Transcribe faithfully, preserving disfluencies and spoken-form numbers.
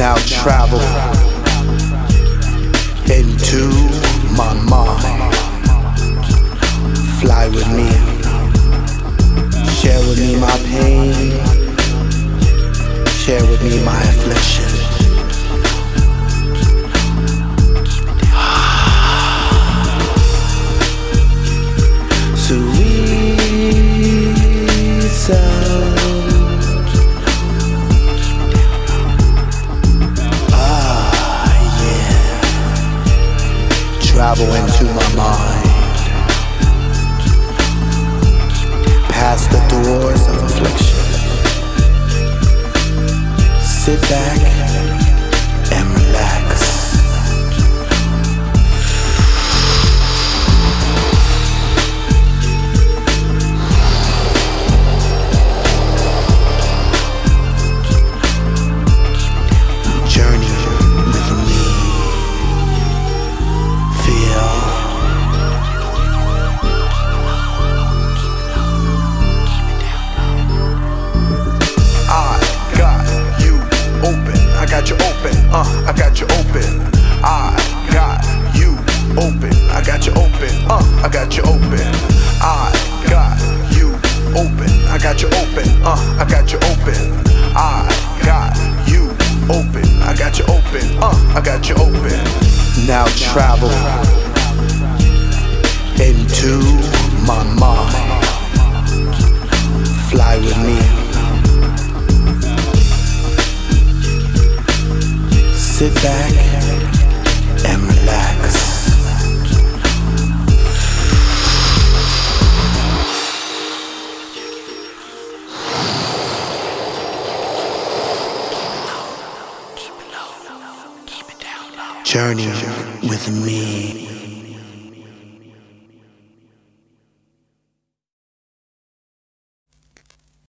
Now travel into my mind. Fly with me. Share with me my pain. Share with me my affliction. Sweet sound. Travel into my mind, past the doors of affliction. Sit back and relax. Journey with me. I got you open, uh, I got you open. I got you open. I got you open, uh, I got you open. I got you open. I got you open, uh, I got you open. I got you open. I got you open, uh, I got you open. Now travel into my mind. Fly with me. Sit back and relax. Journey with me.